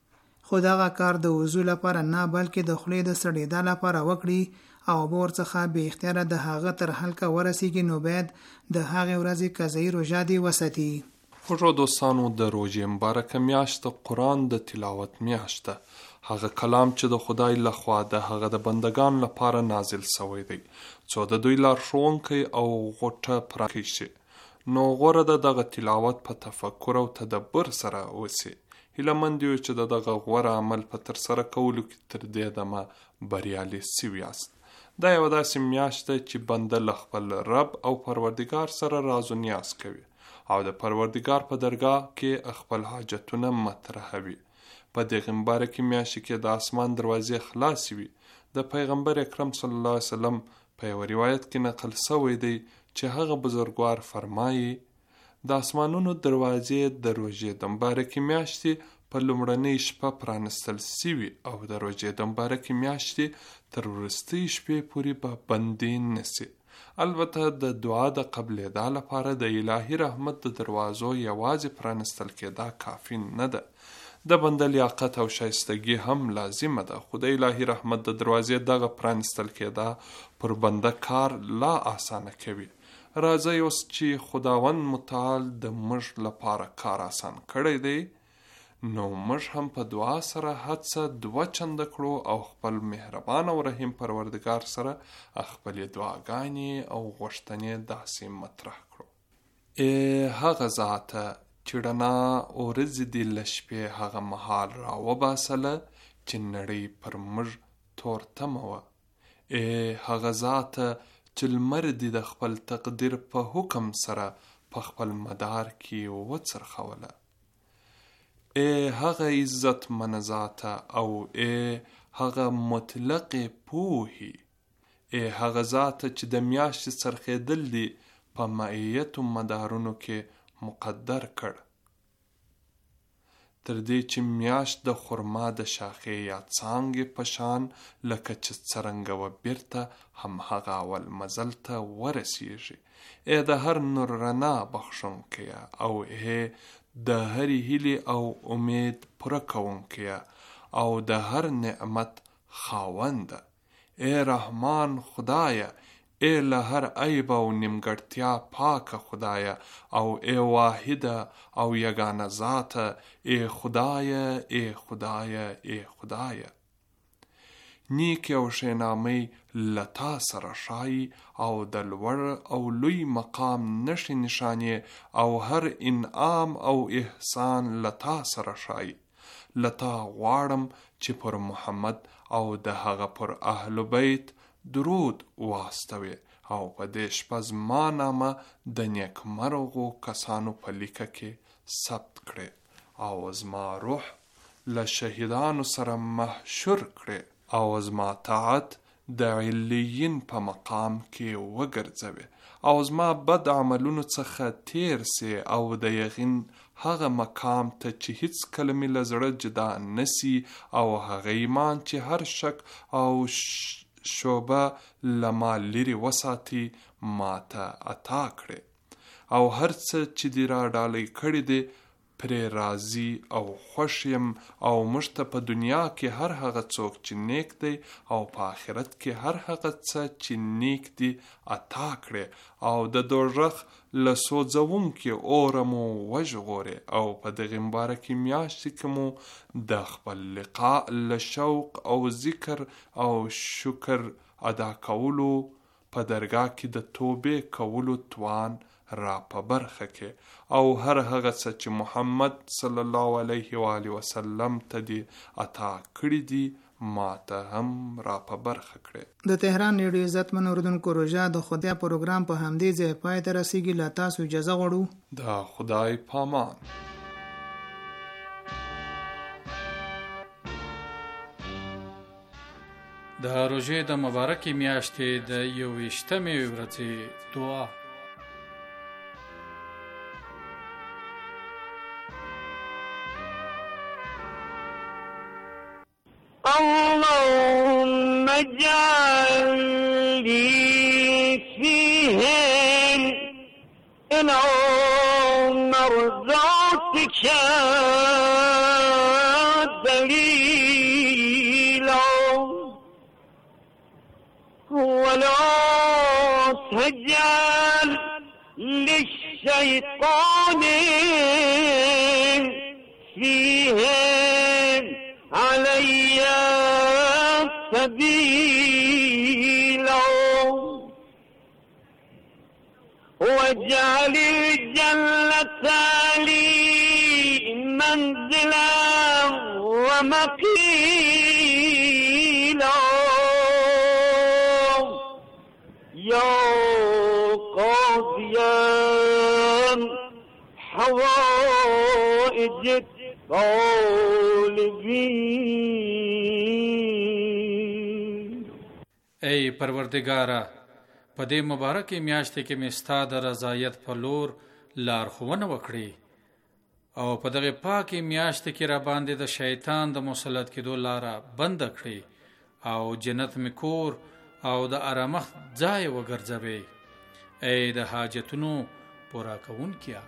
خو دغه کار د وضو لپاره نه بلکې د خولې د سړېدا لپاره وکړي او بور څخه به اختیار د هغه تر حلقه ورسیږي نو باید د هغه ورځې قضایي روژه دی وساتي. خوږو دوستانو، د روژې مبارکه میاشت د قرآن د تلاوت میاشت ده. هغه کلام چې د خدای لخوا د هغه د بندگان لپاره نازل شوی دی څو د دوی لارښوونکی او غوټه پراخی شي، نو غوره ده دغه تلاوت په تفکر او تدبر سره وسی. هیله مند یو چې دغه غوره عمل په ترسره کولو کې تر دې دمه بریالي سوي یاست. دا یو داسې میاشت ده چې بنده له خپل رب او پروردګار سره راز و نیاز کوي او د پروردګار په درگاه کې خپل حاجتونه مطرحوي. په دغه مبارکه میاشت کې د اسمان دروازې خلاص وي. د پیغمبر اکرم صلی الله علیه وسلم په یو روایت کې نقل شوی دی چې هغه بزرګوار فرمایي د اسمانونو دروازې د روژې د مبارکه میاشتې په لومړنۍ شپه پرانستل شوي او د روژې د مبارکه میاشتې تر وروستۍ شپې پورې به بندې نشي. البته د دعا د قبلېدا لپاره د الهي رحمت د دروازو یوازې پرانستل کېدا کافي نه ده، د بنده لیاقت او شایستګي هم لازمه ده. خو د الهي رحمت د دروازې دغه پرانستل کېدا پر بنده کار لا آسانه کوي. راځئ اوس چې خداوند متعال د موږ لپاره کار آسان کړی دی، نو موږ هم په دعا سره هڅه دوه چنده کړو او خپل مهربان او رحیم پروردگار سره خپل دعاګانې او غوښتنې داسې مطرح کړو. ای هغه ذاته چې رڼا ورځې دې له شپې هغه مهال راوباسله چې نړۍ پر موږ تورتمه وه. ای هغه ذاته چې لمر دې د خپل تقدیر په حکم سره په خپل مدار کې وڅرخوله. ای هغه عزت من ذاته او ای هغه مطلق پوهی، ای هغه ذاته چې د میاشتې څرخېدل دي په معیت و مدارونو کې مقدر کړ، تر دې چې میاشت د خرما د شاخې یا څانګې په شان لکه چې څرنګه و بیرته هم هغه اول مزل ته ورسیږي. ای د هر نور رڼا بخښونکیه او ای د هرې هیلې او امید پوره کوونکیه او د هر نعمت خاونده. ای رحمان خدایه، ای له هر عیب او نیمګړتیا پاکه خدایه او ای واحده او یگانه ذاته، ای خدایه ای خدایه ای خدایه. نیک او ښېنامۍ له تا سره ښایي او د لوړ او لوی مقام نښې نښانې او هر انعام او احسان له تا سره ښایي. له تا غواړم چې پر محمد او د هغه پر اهل بیت درود واستوي او په دې شپه زما نامه د نیکمرغو کسانو په لیکه کې ثبت کړي او زما روح له شهیدانو سره محشور کړي او زما طاعت د علیین په مقام کې وګرځوي او زما بد عملونو څخه تیر سي او د یقین هغه مقام ته چې هیڅ کله مې له زړه جدا نسی او هغه ایمان چې هر شک او شوبه لما لري وساتي ماته عطا کړي او هر څه چې دی را ډالۍ کړي دی پرې راضي او خوښ یم او موږ ته په دنیا کې هر هغه څوک چې نیک دی او په آخرت کې هر هغه څه چې نیک دی عطا کړي او د دوزخ له سوځونکي اوره مو وژغوري او په دغې مبارکې میاشتې کې مو د خپل لقاء له شوق او ذکر او شکر ادا کولو په درګاه کې د توبې کولو توان را په برخه کې او هر هغه څه چې محمد صلی الله علیه و آله وسلم ته دی عطا کړی دی ماته هم را په برخه کړي. د تهران ریډیو عزتمن اوریدونکو روژه د خدای پروګرام په همدې ځای پای ته رسیږي. له تاسو اجازه غواړو. د خدای پامان. د روژې د مبارکې میاشتې د یوویشتمې ورځې دعا. اللهم اجعل لي فيهن إلى مرضاتك دليل فجعل للشيطان فيهم علي سبيلا واجعل الجنة لي منزلا ومقيلا يا قاضيا حوائج الطالبين. ای پروردگارا، په دې مبارکې میاشتې کې مې ستا د رضایت په لور لارښوونه وکړي او په دغه پاکې میاشتې کې را باندې د شیطان د مسلط کېدو لاره بنده کړي او جنت مې کور او د آرامښت ځای وګرځوي. ای د حاجتونو پوره کوونکیا.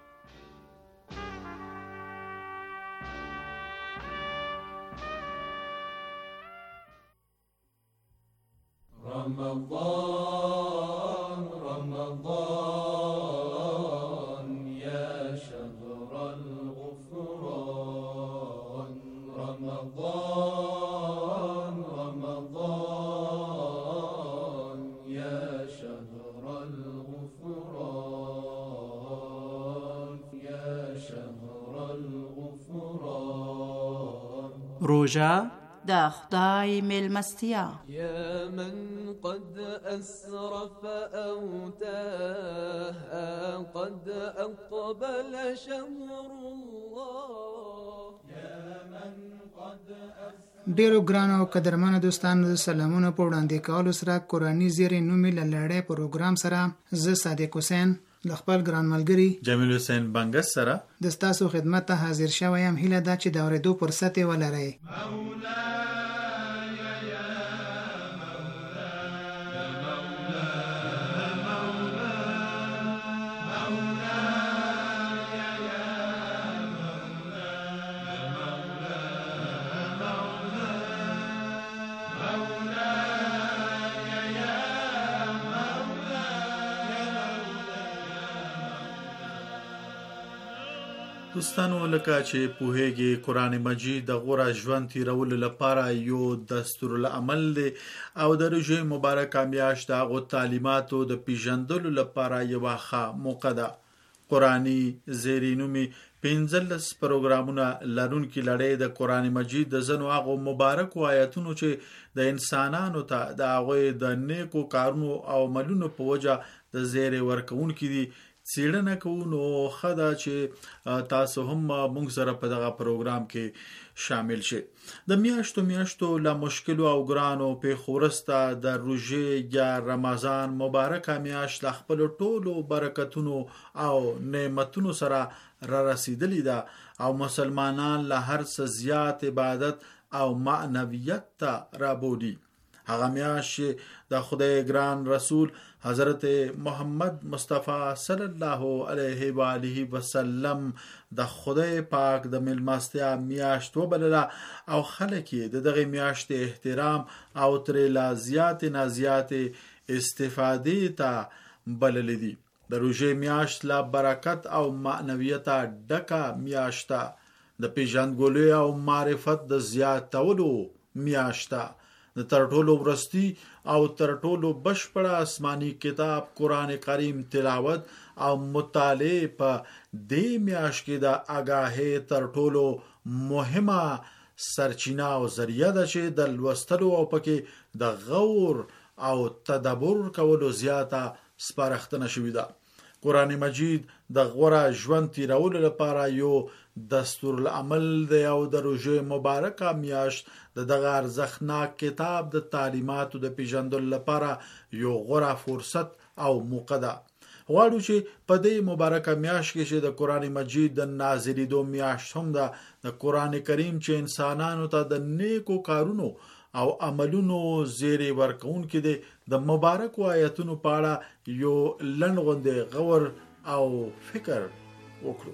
رمضان رمضان يا شهر الغفران رمضان رمضان يا شهر الغفران يا شهر الغفران. روژه د خدای میلمستیا. يا من قد أسرف أو تاه قد أقبل شهر الله يا من قد ډیرو ګرانو او قدرمنو دوستانو سلامونه په وړاندې کولو سره قرآني زیری نومې له لړۍ پروګرام سره زه صادق حسین د خپل ګران ملګري جمیل حسین بنګس سره د ستاسو خدمت ته حاضر شوی یم. هیله ده چې د اورېدو فرصت یې ولرئ. دوستانو، لکه چې پوهیږي قرآن مجید د غوره ژوند تیرولو لپاره یو دستور العمل دی او د روژې مبارکه میاشت د هغو تعلیماتو د پیژندلو لپاره یوه ښه موقع ده. قرآني زیرینومي پنځلس پروګرامونه لرونکي لړۍ د قرآن مجید د ځینو هغو مبارکو آیاتونو چې د انسانانو ته د هغوی د نیکو کارونو او عملونو په وجه د زیری ورکوونکي دي څېړنه کوو. نو ښه ده چې تاسو هم موږ سره په دغه پروګرام کې شامل شئ. د میاشتو میاشتو له مشکلو او ګرانو پیښو وروسته د روژې یا رمضان مبارکه میاشت له خپلو ټولو برکتونو او نعمتونو سره را رسیدلې ده او مسلمانان له هر څه زیات عبادت او معنویت ته رابولي. هغه میاشت چې د خدای ګران رسول حضرت محمد مصطفی صلی الله علیه و آله وسلم د خدای پاک د میلمستیا میاشت وبلله او خلک یې د دغه میاشت احترام او ترې لا زیات نه زیات استفادې ته بللې دي. د روژې میاشت لا برکت او معنویت ډکه میاشت ده. د پیژندګلوۍ او معرفت د زیاتولو میاشت ده. د تر ټولو ورستی او تر ټولو بشپړه آسماني کتاب قرآن کریم تلاوت او مطالعه په دې میاشت کې د آگاهۍ تر ټولو مهمه سرچینه او ذریعہ ده چې د لوستلو او پکې د غور او تدبر کولو زیاته سپارښتنه شوې ده. قرآن مجید د غوره ژوند تیرولو لپاره یو دستور العمل دی او د روژې مبارکه میاشت د دغه ارزښتناک کتاب د تعلیماتو د پیژندلو لپاره یو غوره فرصت او موقع ده. غواړو چې په دې مبارکه میاشت کې چې د قرآن مجید د نازلېدو میاشت هم ده، د قرآن کریم چې انسانانو ته د نیکو کارونو او عملونو زیری ورکون کې دی، د مبارکو آیاتونو په اړه یو لنډ غوندې غور او فکر وکړو.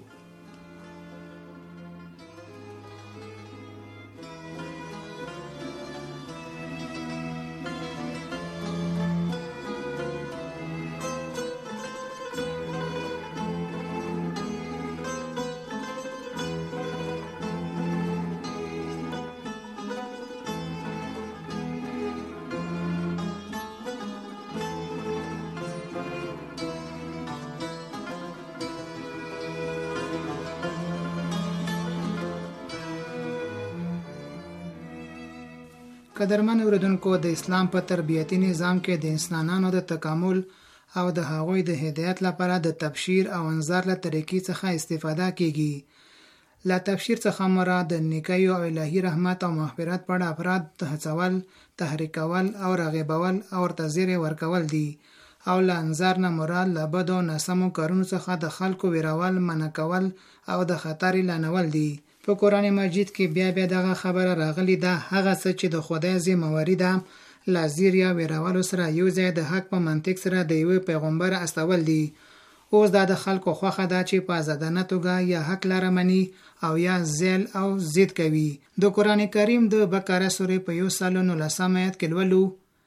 قدرمن اوریدونکو، د اسلام په تربیتی نظام کې د انسانانو د تکامل او د هغوی د هدایت لپاره د تبشیر او انذار له طریقې څخه استفاده کیږي. له تبشیر څخه مراد د نیکیو او الهی رحمت او مغفرت په اړه افراد ته هڅول، تحریکول او رغبول او ورته زیری ورکول دي، او له انذار نه مراد له بدو ناسمو کارونو څخه د خلکو ویرول، منع کول او د خطر اعلانول دي. په قرآن مجید کې بیا بیا دغه خبره راغلی ده، هغه څه چې د خدای ذمہواری ده له زیر یا ویرولو سره یو ځای د حق په منطق سره د یو پیغمبر استول دي. اوس دا د خلکو خوخه ده چې په آزادانه توګه یا حق لاره مني او یا زیل او ضد کوي. د قرآن کریم د بقره سورې په یو سل نولسم آیت کې لولو: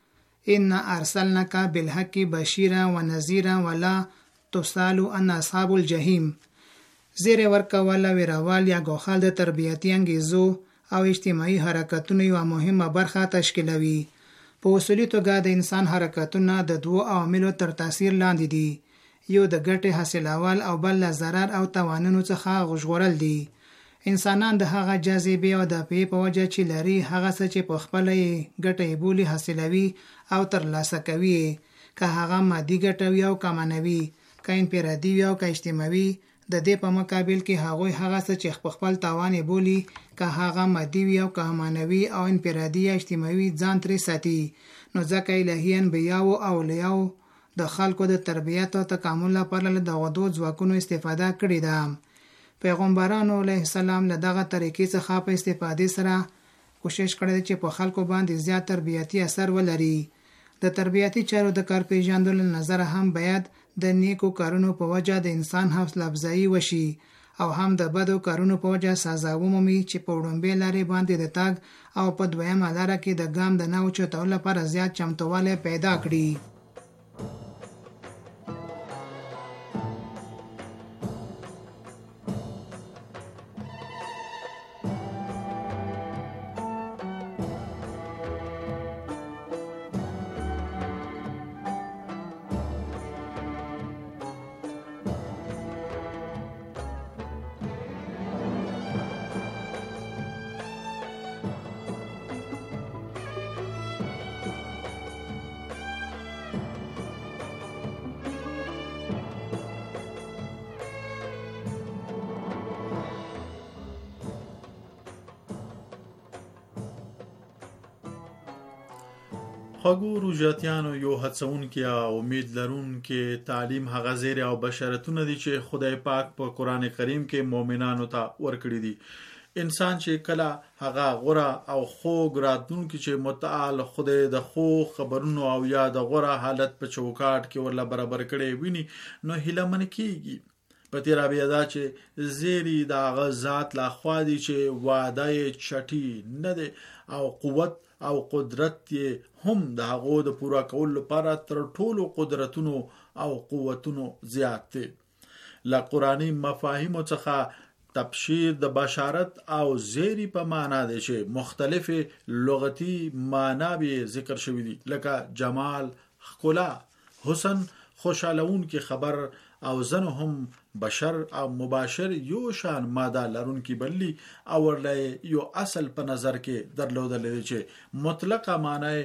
ان ارسلناک بالحق بشیرا ونذیرا ولا تسأل عن اصحاب الجحیم. زیر ورکول او ویرول یا ګوخال د تربیتی انګیزو او اجتماعي حرکتونو یو مهمه برخه تشکیلوي. په اصولي توګه د انسان حرکتونه د دوو عواملو تر تاثیر لاندې دي، یو د ګټې حاصلول او بل له ضرر او تاوانونو څخه ژغورل دي. انسانان د هغه جاذبې او د پی په وجه چې لري هغه څه چې په خپل ګټې بولی حاصلوي او ترلاسه کوي، که هغه مادي ګټه وي او که معنوي، که انفرادي وي او که اجتماعي. د دې په مقابل کې هغوی هغه څه چې په خپل تاوان بولی، که هغه مادي وي او که معنوي او انفرادي یا اجتماعي، ځان ترې ساتي. نو ځکه الهي انبیاو او اولیاو د خلکو د تربیت او تکامل لپاره له دغو دوو ځواکونو استفاده کړې ده. پیغمبرانو علیه السلام له دغه طریقې څخه په استفادې سره کوشش کړی چې په خلکو باندې زیات تربیتی اثر ولري. د تربیتی چارو د کار پیژندلو نظر هم باید د نیکو کارونو په وجه د انسان حوصله افزایی وشي او هم د بدو کارونو په وجه سزا ومومي چې په وړومبۍ لارې باندې د تګ او په دویمه لاره کې د ګام د نه اوچتولو لپاره زیات چمتووالی پیدا کړي. خواږو روژاتیانو، یو هڅونکي او امید لرونکي تعلیم هغه زیری او بشارتونه دي چې خدای پاک په قرآن کریم کې مؤمنانو ته ورکړي دي. انسان چې کله هغه غوره او خوږ راتلونکي چې متعال خدای د خو خبرونو او یا د غوره حالت په چوکاټ کې ورله برابر کړي ویني، نو هیله من کیږي. په تیرا بیا دا چې زیری د هغه ذات لا خوا دي چې وعده چټي نه دی او قوت او قدرت هم د هغو د پورا کولو لپاره تر ټولو قدرتونو او قوتونو زیات دي. له قرآني مفاهیمو څخه تبشیر د بشارت او زیری په معنا دی چې مختلفې لغتي معناوې ذکر شوي دي، لکه جمال، ښکلا، حسن، خوشالون کې خبر او زنو هم بشر او مباشر یو شان ماده لرونکي بللی او ورله یو اصل په نظر کې درلودل دي چې مطلقه معنی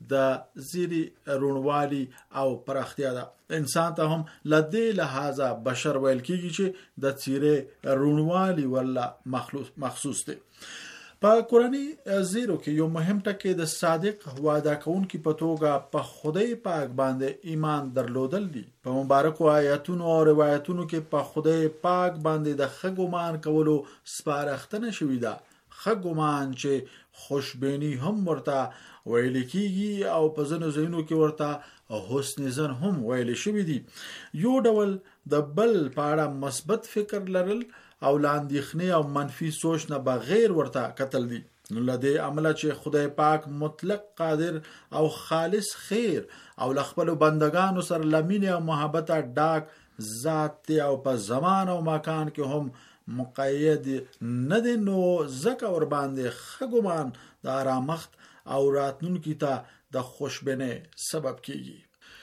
د زیری رونوالی او پراختیا ده. انسان ته هم لدی لحاظه بشر ویل کیږي چې د چیرې رونوالی ولا مخصوص دی. په قرآنی زیرو کې یو مهم ټکی د صادق وعده کوونکي په توګه په خدای پاک باندې ایمان درلودل دي. په مبارکو آیاتونو او روایتونو کې په خدای پاک باندې د ښه ګمان کولو سپارښتنه شوې ده. ښه ګمان چې خوشبینی هم ورته ویل کیږي او په ځینو ځایونو کې ورته حسن ظن هم ویل شوی دي. یو ډول د بل په اړه مثبت فکر لرل او لاندېخنې او منفي سوچ نه بغیر ورته کتل دي. نو لدې عمله چې خدای پاک مطلق قادر او خالص خیر او لخپل بندگانو سره لمینه او محبت ډاک ذات دی او په زمان او مکان کې هم مقید نه دی، نو زکه ور باندې خګومان د آرامښت او راتلونکي ته د خوشبینۍ سبب کیږي.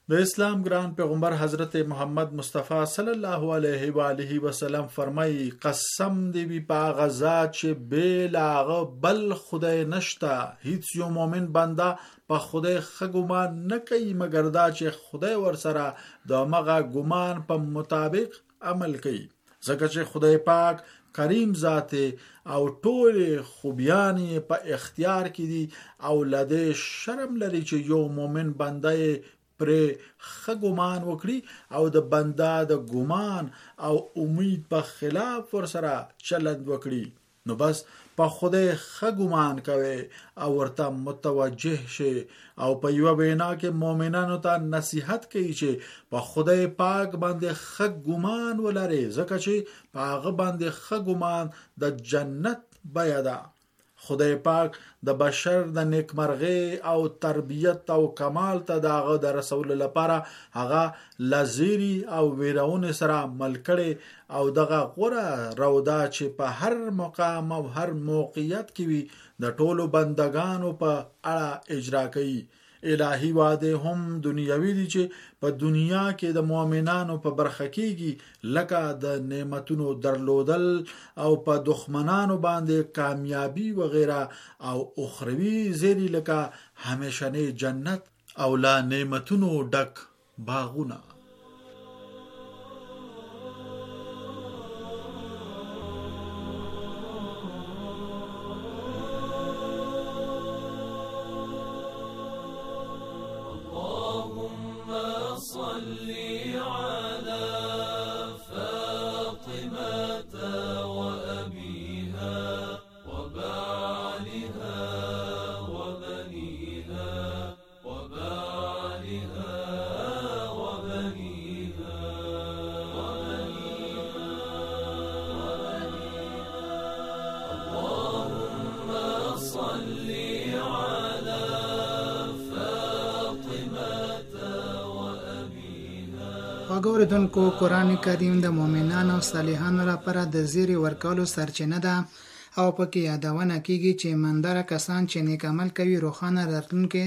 د اسلام ګران پیغمبر حضرت محمد مصطفی صلی الله علیه و آله وسلم فرمایي قسم دی بی په غزا چې بلاغه بل خدای نشتا، هیڅ یو مؤمن بنده په خدای خګومان نه کوي مګر دا چې خدای ورسره د مغه ګمان په مطابق عمل کوي، ځکه چې خدای پاک کریم ذات او ټول خوبیان په اختیار کې دي او لده شرم لري چې یو مؤمن بنده پر خګومان وکړي او د بنده د ګمان او امید په خلاف ورسره چلند وکړي، نو بس په خدای خګومان کوي او ورته متوجه شي او په یو وینا کې مؤمنانو ته نصیحت کوي چې په خدای پاک باندې خګومان ولري، ځکه چې په هغه باندې خګومان د جنت بیا ده. خدای پاک د بشر د نیکمرغي او تربیت او کمال ته دغه د رسول لپاره هغه لزيري او ویرون سره ملکړي او دغه غوړه رودا چې په هر مقام او هر موقعیت کې وي د ټولو بندگانو په اړه اجرا کوي. الهی وعده هم دنیوي دي چې په دنیا کې د مؤمنانو په برخه کېږي، لکه د نعمتونو درلودل او په دښمنانو باندې کامیابی وغیرہ، او اخروی زیری لکه همیشنی جنت او لا نعمتونو ډک باغونه. وګوردونکو قران کریم د مؤمنانو او صالحانو لپاره د زیری ورکولو سرچینه ده او پکې یادونه کیږي چې ایماندار کسان چې نیک عمل کوي روخانه راتلونکي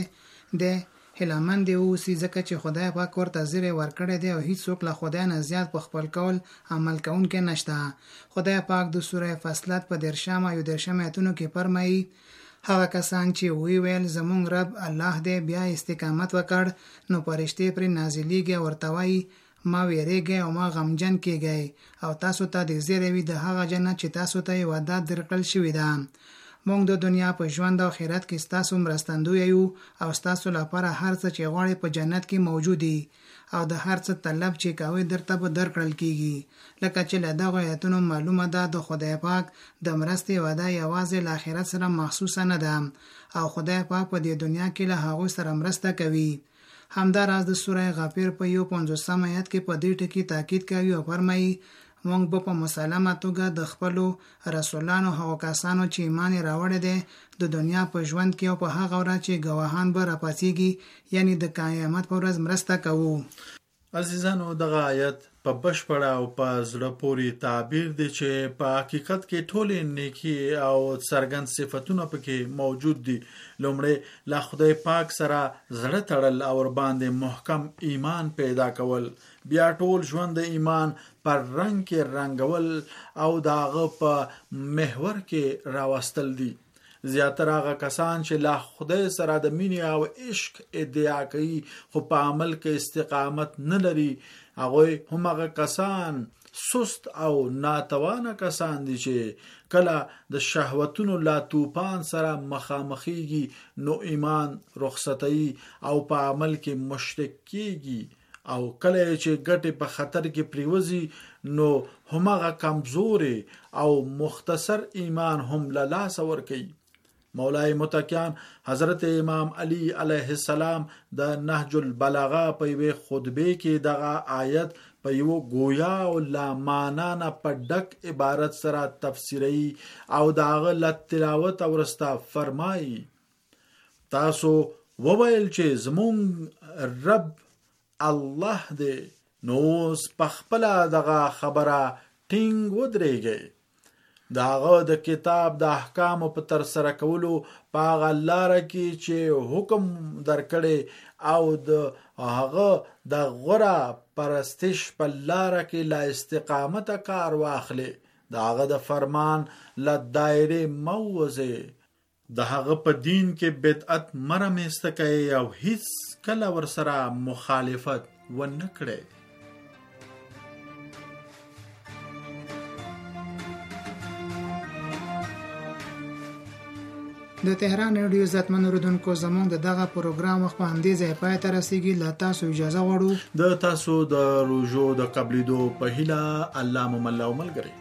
د هلمند او سی ځکه چې خدای پاک ورته زیری ورکړي دی او هیڅ څوک له خدای نه زیات په خپل کول عمل کوونکی نشته. خدای پاک د سوره فصلت په درشم او درشم ایتونو کې فرمایي هغه کسان چې وی ویل زمونږ رب الله دې بیا استقامت وکړ نو پرشتي پر نازلېږي ورته وایي ما ویریږي او ما غمجن کېږي او تاسو ته د زیری وي د هغه جنت چې تاسو ته وعده درکړل شوی ده. مونږ د دنیا په ژوند او آخرت کې ستاسو مرستندوی یو او ستاسو لپاره هر څه چې غواړئ په جنت کې موجود دي او د هر څه طلب چې کوئ درته به درکړل کیږي. لکه چې له دغه آیتونو معلومه ده د خدای پاک د مرستې وعده یوازې له آخرت سره مخصوصه نه ده او خدای پاک په دې دنیا کې له هغو سره مرسته کوي. همداراز د سوره غافر په یو پنځوسم آیت کې په دې ټکی تاکید کوي او فرمایي مونږ به په مسلمه توګه د خپلو رسولانو هغو کسانو چې ایمان راوړی دی د دنیا په ژوند کې او په هغه ورځ چې ګواهان به راپاڅیږي یعنی د قیامت په ورځ مرسته کوو. عزیزانو دغه آیت په بشپړه او په زړه پورې تعبیر دی چې په حقیقت کې ټولې نیکی او څرګند صفاتونه پکې موجود دي. لومړی له خدای پاک سره زړه تړل او ور باندې محکم ایمان پیدا کول، بیا ټول ژوند د ایمان پر رنگ کې رنگول او داغه په محور کې راوستل دي. زیاتره هغه کسان چې له خدای سره د مینې او عشق ادعا کوي خو په عمل کې استقامت نه لري، هغه هم هغه کسان سست او ناتوانه کسان دي چې کله د شهوتونو لا توپان سره مخامخېږي نو ایمان رخصتي او په عمل کې مشترک کیږي او کله چې ګټه په خطر کې پریوزي نو هم هغه کمزوري او مختصر ایمان هم له لاس ور کوي. مولای متکیان حضرت امام علی علیه السلام د نهج البلاغه په یوه خطبه کې دغه آیت په یو گویا او لا معنا نه په ډک عبارت سره تفسیری او دغه لتلاوت ورستا فرمایي تاسو وویل چې زمون رب الله دې نو سپخپلا دغه خبره ټینګ ودرېږي. داغه د کتاب د احکام په تر سره کولو په لار کې چې حکم درکړي او د هغه د غره پرستش په لار کې لا استقامت کار واخلي، داغه د فرمان ل دایره موزه، د هغه په دین کې بدعت مرمسته کوي او هیڅ کله ور سره مخالفت ونه کړي. د تهران رادیو عزتمن اوریدونکو، زموږ د دغه پروګرام وخت په همدې ځای پای ته رسیږي. له تاسو اجازه غواړو د تاسو د روزو د قبلېدو په هیله الله مو مل او ملګری.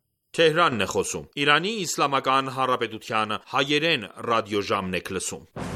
Թեհրան է խոսում Իրանի Իսլամական Հանրապետության հայերեն ռադիոժամն եք լսում։